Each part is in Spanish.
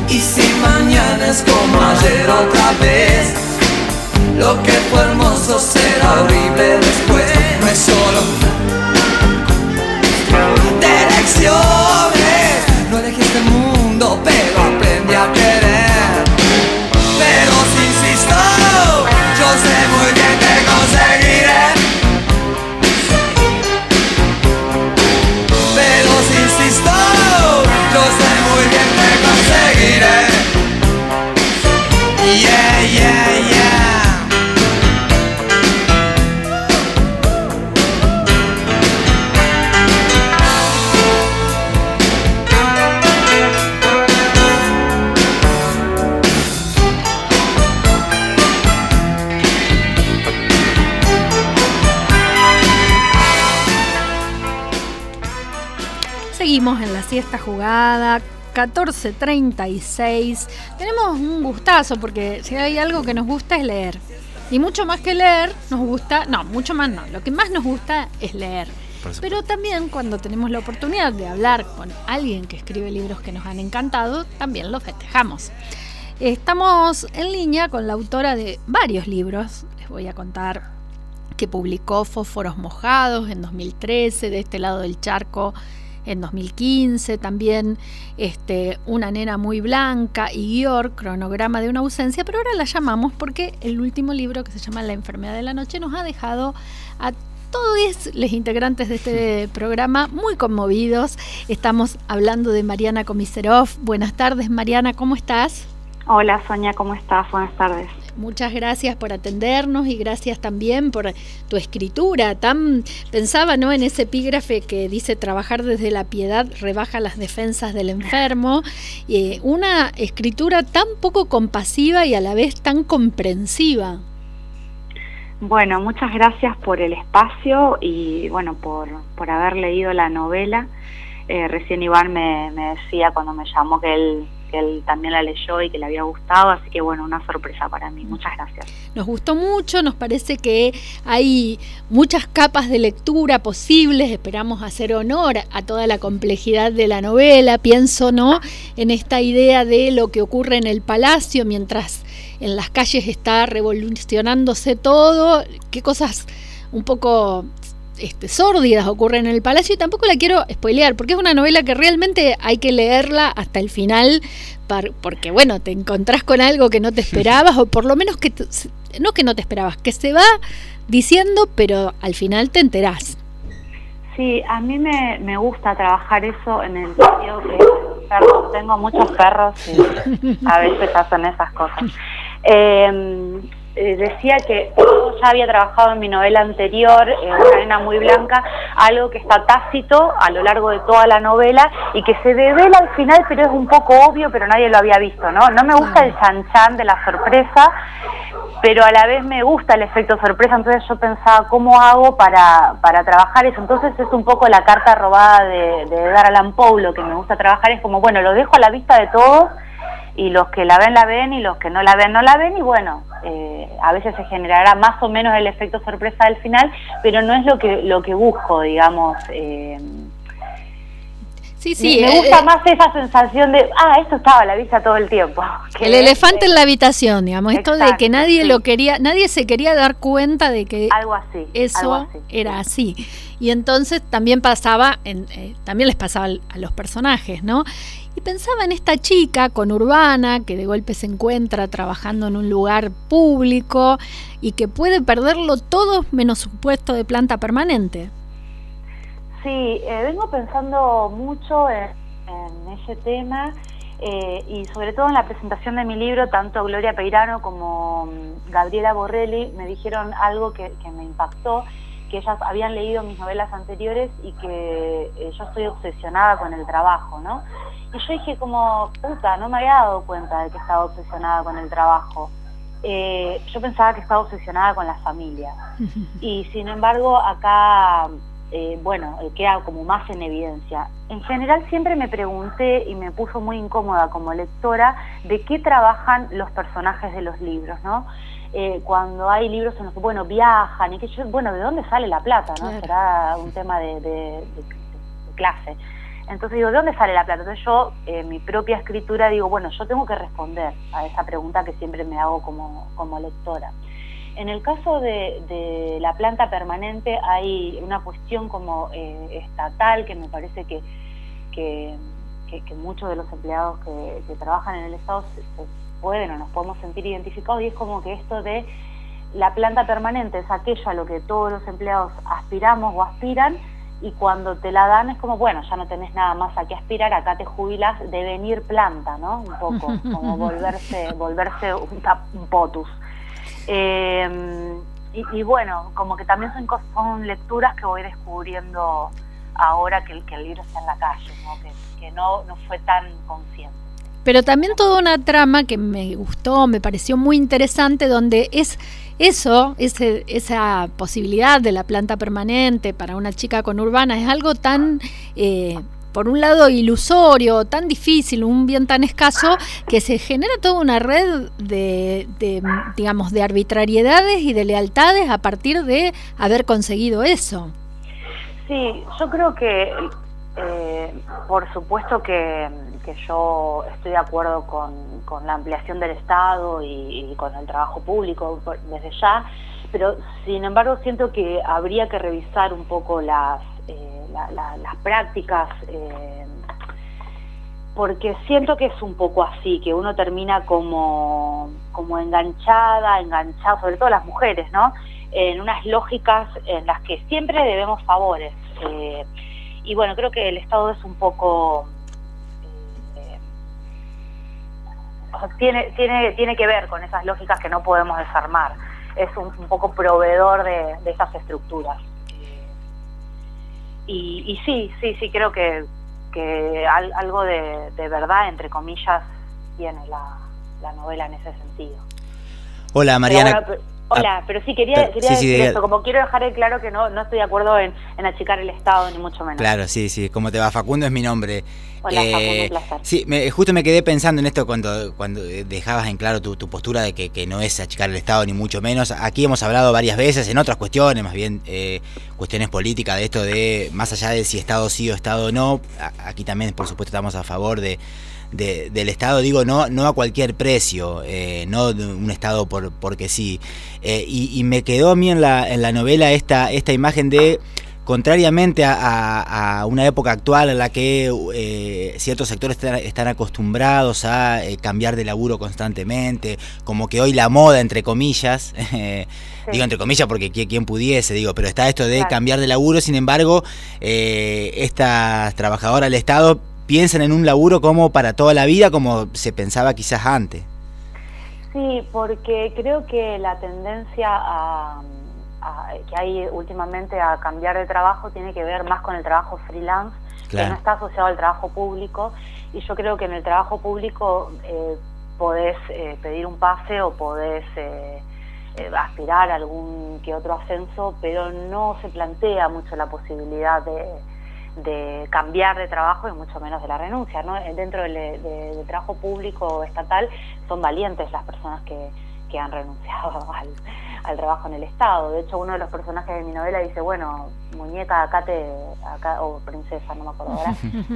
Y si mañana es como ayer otra vez, lo que fue hermoso será horrible después. No es solo de lecciones, no elegí este mundo, pero aprendí a querer. Pero si insisto, yo sé muy bien que conseguiré. Pero si insisto, yo sé muy bien que conseguiré. Yeah, yeah, yeah. Seguimos en la siesta jugada, 14:36. Tenemos un gustazo porque si hay algo que nos gusta es leer. Y mucho más que leer, nos gusta, no, mucho más no, lo que más nos gusta es leer. Pero también cuando tenemos la oportunidad de hablar con alguien que escribe libros que nos han encantado, también lo festejamos. Estamos en línea con la autora de varios libros. Les voy a contar que publicó Fósforos Mojados en 2013, De este lado del charco en 2015, también Una nena muy blanca y Gior, Cronograma de una ausencia, pero ahora la llamamos porque el último libro, que se llama La enfermedad de la noche, nos ha dejado a todos los integrantes de este programa muy conmovidos. Estamos hablando de Mariana Komisarov. Buenas tardes, Mariana, ¿cómo estás? Hola, Sonia, ¿cómo estás? Buenas tardes. Muchas gracias por atendernos y gracias también por tu escritura. Pensaba, ¿no?, en ese epígrafe que dice: trabajar desde la piedad rebaja las defensas del enfermo. Una escritura tan poco compasiva y a la vez tan comprensiva. Bueno, muchas gracias por el espacio y bueno, por haber leído la novela. Recién Iván me decía cuando me llamó que él también la leyó y que le había gustado, así que bueno, una sorpresa para mí. Muchas gracias. Nos gustó mucho, nos parece que hay muchas capas de lectura posibles, esperamos hacer honor a toda la complejidad de la novela. Pienso, ¿no?, en esta idea de lo que ocurre en el palacio mientras en las calles está revolucionándose todo, qué cosas un poco sórdidas ocurren en el palacio, y tampoco la quiero spoilear porque es una novela que realmente hay que leerla hasta el final porque bueno, te encontrás con algo que no te esperabas, o por lo menos no que no te esperabas, que se va diciendo, pero al final te enterás. Sí, a mí me gusta trabajar eso en el sentido que tengo muchos perros y a veces hacen esas cosas. Decía que yo ya había trabajado en mi novela anterior, Una nena muy blanca, algo que está tácito a lo largo de toda la novela y que se devela al final, pero es un poco obvio, pero nadie lo había visto, ¿no? No me gusta el chan-chan de la sorpresa, pero a la vez me gusta el efecto sorpresa, entonces yo pensaba, ¿cómo hago para trabajar eso? Entonces es un poco la carta robada de Edgar Allan Poe. Lo que me gusta trabajar es como, bueno, lo dejo a la vista de todos, y los que la ven y los que no la ven, y bueno, a veces se generará más o menos el efecto sorpresa del final, pero no es lo que busco, digamos. Sí, me gusta más esa sensación de, esto estaba a la vista todo el tiempo. El elefante en la habitación, digamos, esto de que nadie lo quería, nadie se quería dar cuenta de que algo así era así. Y entonces también también les pasaba a los personajes, ¿no? Y pensaba en esta chica conurbana que de golpe se encuentra trabajando en un lugar público y que puede perderlo todo menos su puesto de planta permanente. Sí, vengo pensando mucho en ese tema y sobre todo en la presentación de mi libro, tanto Gloria Peirano como Gabriela Borrelli me dijeron algo que me impactó, que ellas habían leído mis novelas anteriores y que yo estoy obsesionada con el trabajo, ¿no? Y yo dije como, no me había dado cuenta de que estaba obsesionada con el trabajo. Yo pensaba que estaba obsesionada con la familia. Y sin embargo acá, queda como más en evidencia. En general siempre me pregunté y me puso muy incómoda como lectora de qué trabajan los personajes de los libros, ¿no? Cuando hay libros en los que, viajan y que ¿de dónde sale la plata, no? Claro. Será un tema de clase. Entonces digo, ¿de dónde sale la plata? Entonces yo, en mi propia escritura, digo, bueno, yo tengo que responder a esa pregunta que siempre me hago como lectora. En el caso de la planta permanente hay una cuestión como estatal que me parece que muchos de los empleados que trabajan en el Estado se pueden o nos podemos sentir identificados, y es como que esto de la planta permanente es aquello a lo que todos los empleados aspiramos o aspiran, y cuando te la dan es como, bueno, ya no tenés nada más a qué aspirar, acá te jubilas, de venir planta, ¿no? Un poco, como volverse un potus. Y bueno, como que también son lecturas que voy descubriendo ahora que el libro está en la calle, ¿no? Que no fue tan consciente. Pero también toda una trama que me gustó, me pareció muy interesante, donde es esa posibilidad de la planta permanente para una chica conurbana, es algo tan, por un lado, ilusorio, tan difícil, un bien tan escaso, que se genera toda una red de digamos, de arbitrariedades y de lealtades a partir de haber conseguido eso. Sí, yo creo que, por supuesto que yo estoy de acuerdo con la ampliación del Estado y con el trabajo público desde ya, pero sin embargo siento que habría que revisar un poco las prácticas, porque siento que es un poco así, que uno termina como enganchado, sobre todo las mujeres, ¿no?, en unas lógicas en las que siempre debemos favores. Y bueno, creo que el Estado es un poco... tiene que ver con esas lógicas que no podemos desarmar. Es un poco proveedor de esas estructuras. Y sí, creo que algo de verdad, entre comillas, tiene la novela en ese sentido. Hola, Mariana. Hola, pero sí quería decir esto, como quiero dejar claro que no estoy de acuerdo en achicar el Estado, ni mucho menos. Claro, sí, ¿cómo te va? Facundo es mi nombre. Hola, Facundo, un placer. Sí, justo me quedé pensando en esto cuando dejabas en claro tu postura de que no es achicar el Estado, ni mucho menos. Aquí hemos hablado varias veces, en otras cuestiones, más bien cuestiones políticas, de esto de, más allá de si Estado sí o Estado no, aquí también, por supuesto, estamos a favor del Estado, digo, no a cualquier precio, no de un Estado porque sí. Y me quedó a mí en la novela esta imagen de, contrariamente a una época actual en la que ciertos sectores están acostumbrados a cambiar de laburo constantemente, como que hoy la moda, entre comillas, sí. Digo entre comillas porque quien pudiese, pero está esto de cambiar de laburo. Sin embargo, estas trabajadoras del Estado piensan en un laburo como para toda la vida, como se pensaba quizás antes. Sí, porque creo que la tendencia que hay últimamente a cambiar de trabajo tiene que ver más con el trabajo freelance, claro, que no está asociado al trabajo público, y yo creo que en el trabajo público podés pedir un pase o podés aspirar a algún que otro ascenso, pero no se plantea mucho la posibilidad de cambiar de trabajo y mucho menos de la renuncia, ¿no? Dentro del trabajo público o estatal son valientes las personas que han renunciado al trabajo en el Estado. De hecho, uno de los personajes de mi novela dice, bueno, muñeca, acá o princesa, no me acuerdo ahora.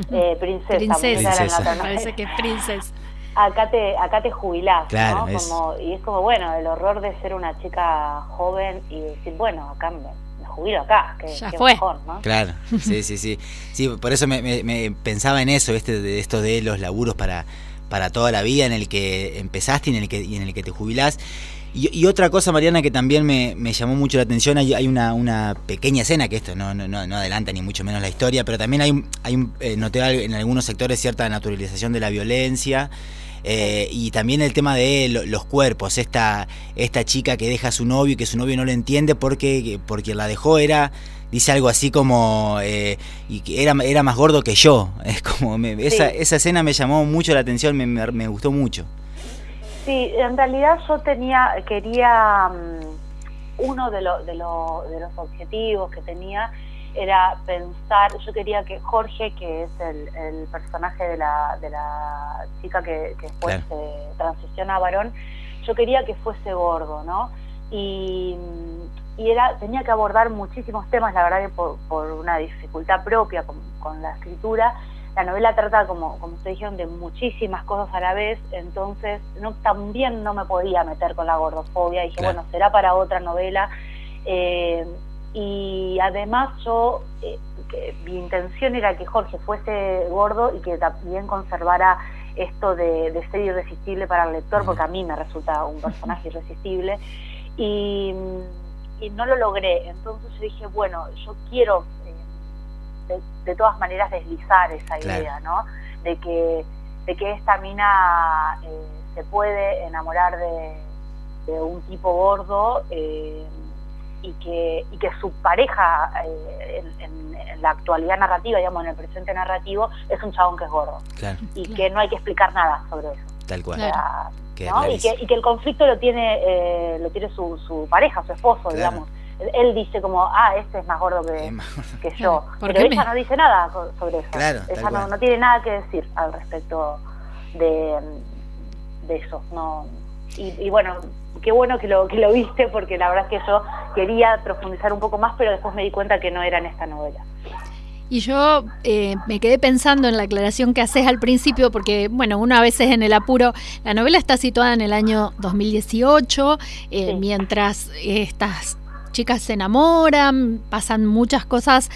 Princesa. Parece que es princesa. Acá te jubilás, claro, ¿no? Y es como, bueno, el horror de ser una chica joven y decir, bueno, acá me jubilo acá, que fue mejor, ¿no? Claro, sí, por eso me pensaba en eso, de esto de los laburos para toda la vida, en el que empezaste y en el que te jubilás. Y otra cosa, Mariana, que también me llamó mucho la atención, hay una pequeña escena, que esto no adelanta ni mucho menos la historia, pero también noté en algunos sectores cierta naturalización de la violencia, y también el tema de los cuerpos, esta chica que deja a su novio y que su novio no le entiende porque la dejó, dice algo así como y que era más gordo que yo. Es como esa escena me llamó mucho la atención, me gustó mucho. Sí, en realidad yo quería uno de los objetivos que tenía era pensar, yo quería que Jorge, que es el personaje de la chica que después se transiciona a varón, yo quería que fuese gordo, ¿no? Y tenía que abordar muchísimos temas, la verdad que por una dificultad propia con la escritura, la novela trata, como ustedes dijeron, de muchísimas cosas a la vez, entonces también no me podía meter con la gordofobia, dije, claro. bueno, será para otra novela, y además yo, mi intención era que Jorge fuese gordo y que también conservara esto de ser irresistible para el lector, porque a mí me resulta un personaje irresistible, y no lo logré. Entonces yo dije, bueno, yo quiero de todas maneras deslizar esa idea, ¿no? De que esta mina se puede enamorar de un tipo gordo, y que su pareja en la actualidad narrativa, digamos, en el presente narrativo, es un chabón que es gordo. Claro. Y que no hay que explicar nada sobre eso. Tal cual. O sea, ¿no? Y que el conflicto lo tiene su pareja, su esposo, claro. Digamos. Él dice como, este es más gordo que yo. Pero ella no dice nada sobre eso. Claro, ella no tiene nada que decir al respecto de eso. No. Y bueno, qué bueno que lo viste, porque la verdad es que yo quería profundizar un poco más, pero después me di cuenta que no era en esta novela. Y yo me quedé pensando en la aclaración que haces al principio, porque, bueno, uno a veces en el apuro, la novela está situada en el año 2018, sí. Mientras estas chicas se enamoran, pasan muchas cosas,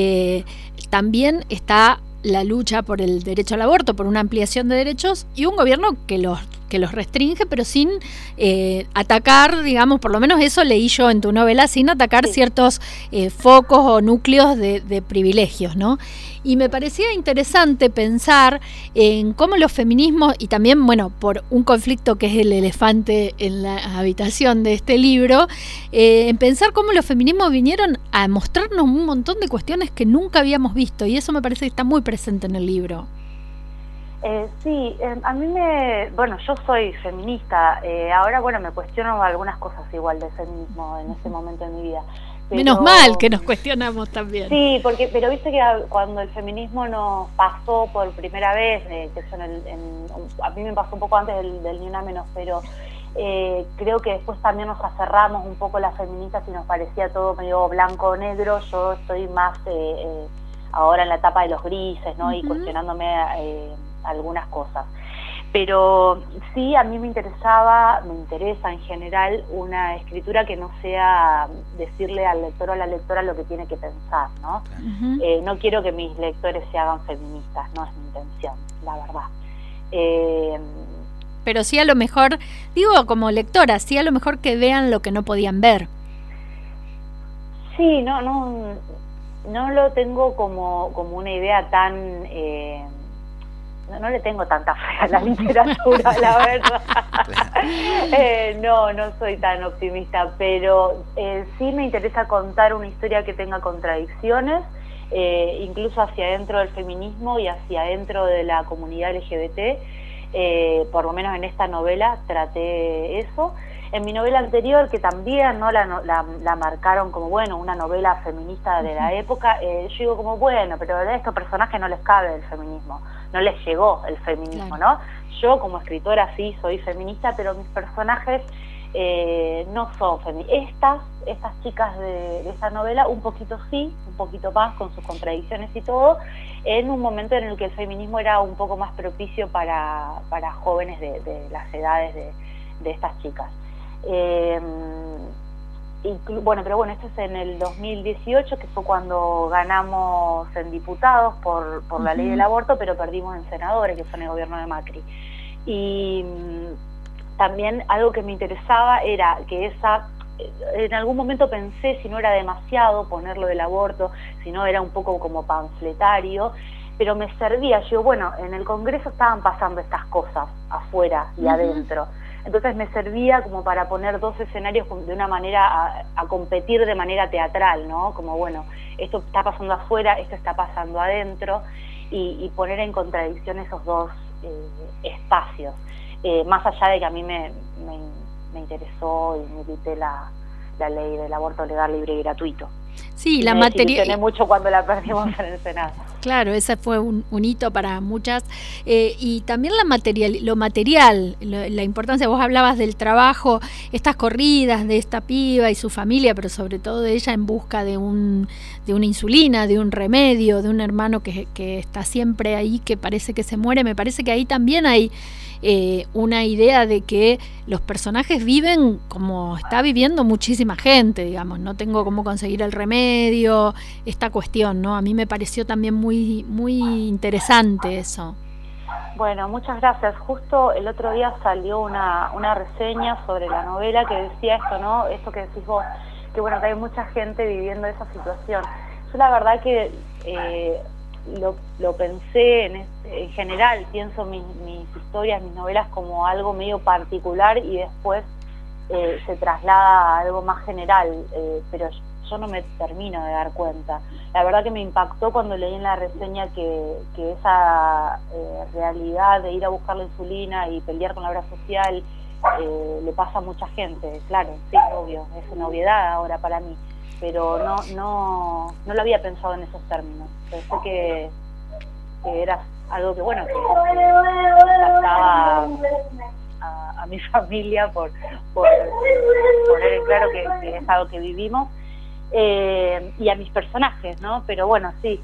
también está la lucha por el derecho al aborto, por una ampliación de derechos, y un gobierno que los restringe, pero sin atacar, digamos, por lo menos eso leí yo en tu novela, sin atacar ciertos focos o núcleos de privilegios, ¿no? Y me parecía interesante pensar en cómo los feminismos, y también, bueno, por un conflicto que es el elefante en la habitación de este libro, en pensar cómo los feminismos vinieron a mostrarnos un montón de cuestiones que nunca habíamos visto, y eso me parece que está muy presente en el libro. Sí, a mí bueno, yo soy feminista, ahora, bueno, me cuestiono algunas cosas igual de feminismo en este momento de mi vida. Pero, menos mal que nos cuestionamos también. Sí, pero viste que cuando el feminismo nos pasó por primera vez, que son a mí me pasó un poco antes del Ni Una Menos, pero creo que después también nos aferramos un poco las feministas y nos parecía todo medio blanco o negro. Yo estoy más ahora en la etapa de los grises, ¿no? Y cuestionándome algunas cosas. Pero sí, a mí me interesa en general una escritura que no sea decirle al lector o a la lectora lo que tiene que pensar, ¿no? No quiero que mis lectores se hagan feministas, no es mi intención, la verdad. Pero sí, a lo mejor, digo como lectora, sí, a lo mejor que vean lo que no podían ver. Sí, no lo tengo como una idea tan... No le tengo tanta fe a la literatura, la verdad. No soy tan optimista, pero sí me interesa contar una historia que tenga contradicciones, incluso hacia adentro del feminismo y hacia adentro de la comunidad LGBT. Por lo menos en esta novela traté eso. En mi novela anterior, que también no la marcaron como, bueno, una novela feminista de la época, yo digo como, bueno, pero a estos personajes no les cabe el feminismo, no les llegó el feminismo, claro. ¿No? Yo como escritora sí soy feminista, pero mis personajes no son feministas. Estas chicas de esta novela, un poquito sí, un poquito más, con sus contradicciones y todo, en un momento en el que el feminismo era un poco más propicio para jóvenes de las edades de estas chicas. Pero esto es en el 2018, que fue cuando ganamos en diputados por la ley del aborto, pero perdimos en senadores, que fue en el gobierno de Macri. Y también algo que me interesaba era que en algún momento pensé si no era demasiado ponerlo del aborto, si no era un poco como panfletario, pero me servía. Yo, bueno, en el Congreso estaban pasando estas cosas afuera y adentro. Entonces me servía como para poner dos escenarios de una manera a competir de manera teatral, ¿no? Como, bueno, esto está pasando afuera, esto está pasando adentro, y poner en contradicción esos dos espacios. Más allá de que a mí me interesó y milité la ley del aborto legal, libre y gratuito. Sí, la materia. Me mucho cuando la perdimos en el Senado. Claro, ese fue un hito para muchas. Y también lo material, la importancia, vos hablabas del trabajo, estas corridas de esta piba y su familia, pero sobre todo de ella en busca de una insulina, de un remedio, de un hermano que está siempre ahí, que parece que se muere. Me parece que ahí también hay una idea de que los personajes viven como está viviendo muchísima gente, digamos, no tengo cómo conseguir el remedio, esta cuestión, ¿no? A mí me pareció también muy, muy interesante eso. Bueno, muchas gracias. Justo el otro día salió una reseña sobre la novela que decía esto, ¿no? Esto que decís vos, que bueno, que hay mucha gente viviendo esa situación. Yo la verdad que lo pensé en general, pienso mis historias, mis novelas como algo medio particular y después se traslada a algo más general, pero yo no me termino de dar cuenta. La verdad que me impactó cuando leí en la reseña que esa realidad de ir a buscar la insulina y pelear con la obra social le pasa a mucha gente. Claro, sí, obvio, es una obviedad ahora para mí, pero no lo había pensado en esos términos. Pensé que era algo que, bueno, que impactaba a mi familia por poner en claro que es algo que vivimos, y a mis personajes, ¿no? Pero bueno, sí.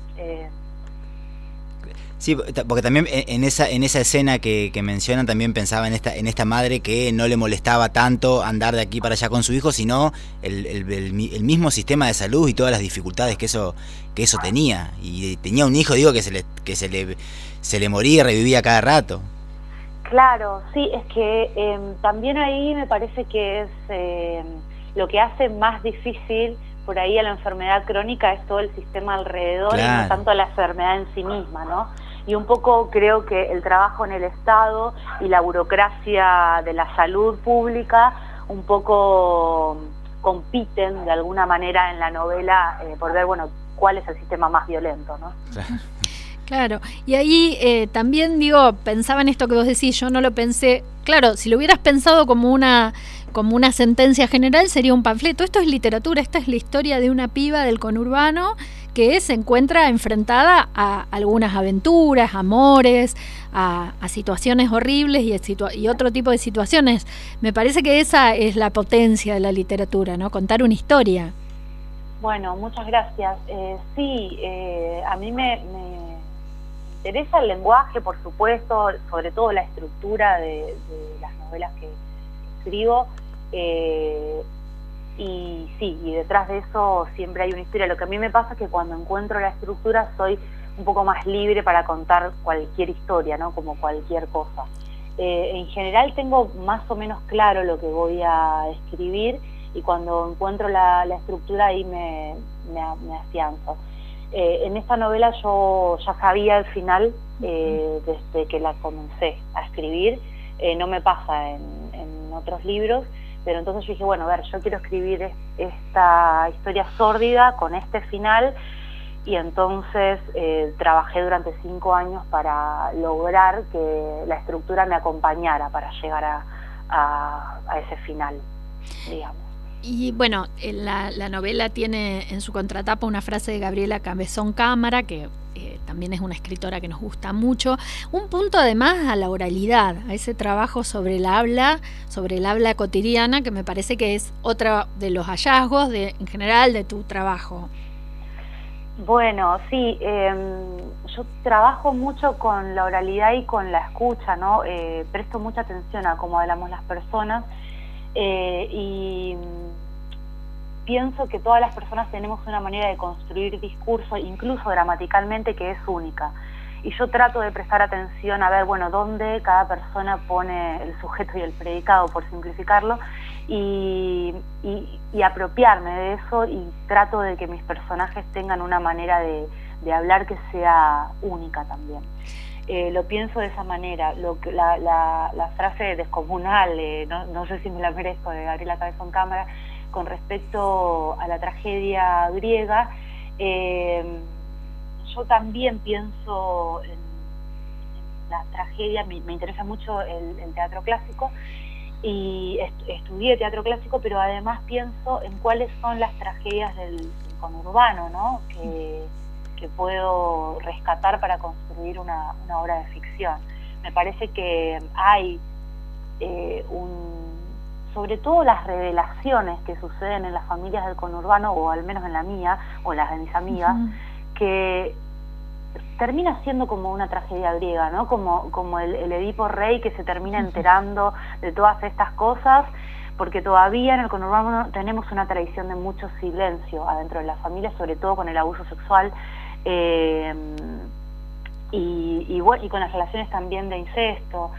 Sí, porque también en esa escena que mencionan también pensaba en esta madre que no le molestaba tanto andar de aquí para allá con su hijo, sino el mismo sistema de salud y todas las dificultades que eso tenía. Y tenía un hijo, digo, que se le moría y revivía cada rato. Claro, sí, es que también ahí me parece que es lo que hace más difícil por ahí a la enfermedad crónica es todo el sistema alrededor, claro, y no tanto la enfermedad en sí misma, ¿no? Y un poco creo que el trabajo en el Estado y la burocracia de la salud pública un poco compiten de alguna manera en la novela por ver, bueno, cuál es el sistema más violento, ¿no? Claro, y ahí también pensaba en esto que vos decís, yo no lo pensé, claro, si lo hubieras pensado como una sentencia general sería un panfleto. Esto es literatura, esta es la historia de una piba del conurbano que se encuentra enfrentada a algunas aventuras, amores, a situaciones horribles y otro tipo de situaciones. Me parece que esa es la potencia de la literatura, ¿no? Contar una historia. Bueno, muchas gracias. Sí, a mí me interesa el lenguaje, por supuesto, sobre todo la estructura de las novelas que escribo, y sí, y detrás de eso siempre hay una historia. Lo que a mí me pasa es que cuando encuentro la estructura soy un poco más libre para contar cualquier historia, ¿no? Como cualquier cosa. En general tengo más o menos claro lo que voy a escribir y cuando encuentro la estructura ahí me afianzo. En esta novela yo ya sabía el final desde que la comencé a escribir. No me pasa en otros libros, pero entonces yo dije, bueno, a ver, yo quiero escribir esta historia sórdida con este final, y entonces trabajé durante 5 años para lograr que la estructura me acompañara para llegar a ese final, digamos. Y bueno, la novela tiene en su contratapa una frase de Gabriela Cabezón Cámara, que también es una escritora que nos gusta mucho, un punto además a la oralidad, a ese trabajo sobre el habla cotidiana, que me parece que es otro de los hallazgos en general de tu trabajo. Bueno, sí, yo trabajo mucho con la oralidad y con la escucha, ¿no? Presto mucha atención a cómo hablamos las personas, y pienso que todas las personas tenemos una manera de construir discurso, incluso gramaticalmente, que es única. Y yo trato de prestar atención a ver, bueno, dónde cada persona pone el sujeto y el predicado, por simplificarlo, y apropiarme de eso, y trato de que mis personajes tengan una manera de hablar que sea única también. Lo pienso de esa manera. La frase descomunal, no sé si me la merezco, de Gabriela Cabezón Cámara, con respecto a la tragedia griega, yo también pienso en la tragedia. Me interesa mucho el teatro clásico y estudié teatro clásico, pero además pienso en cuáles son las tragedias del conurbano, ¿no? Que puedo rescatar para construir una obra de ficción. Me parece que hay sobre todo las revelaciones que suceden en las familias del conurbano, o al menos en la mía, o las de mis amigas, que termina siendo como una tragedia griega, ¿no? Como el Edipo Rey que se termina enterando de todas estas cosas, porque todavía en el conurbano tenemos una tradición de mucho silencio adentro de la familia, sobre todo con el abuso sexual, y con las relaciones también de incesto.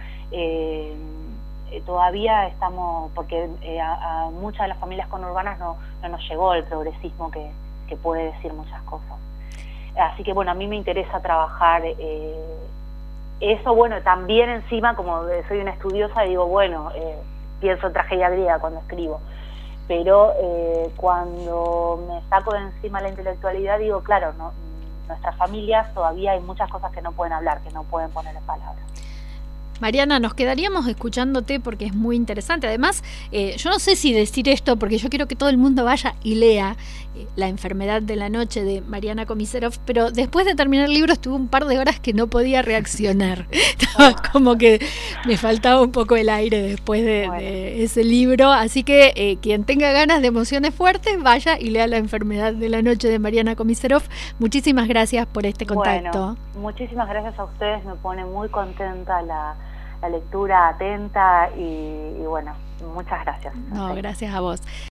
Todavía estamos, porque a muchas de las familias conurbanas no nos llegó el progresismo que puede decir muchas cosas. Así que bueno, a mí me interesa trabajar eso. Bueno, también encima, como soy una estudiosa, digo, bueno, pienso en tragedia griega cuando escribo, pero cuando me saco de encima la intelectualidad, digo, claro, nuestras familias todavía hay muchas cosas que no pueden hablar, que no pueden poner en palabras. Mariana, nos quedaríamos escuchándote porque es muy interesante. Además, yo no sé si decir esto porque yo quiero que todo el mundo vaya y lea La enfermedad de la noche de Mariana Komisarov, pero después de terminar el libro estuve un par de horas que no podía reaccionar. Estaba como que me faltaba un poco el aire después de ese libro. Así que quien tenga ganas de emociones fuertes, vaya y lea La enfermedad de la noche de Mariana Komisarov. Muchísimas gracias por este contacto. Bueno, muchísimas gracias a ustedes, me pone muy contenta la lectura atenta y bueno, muchas gracias. No, gracias a vos.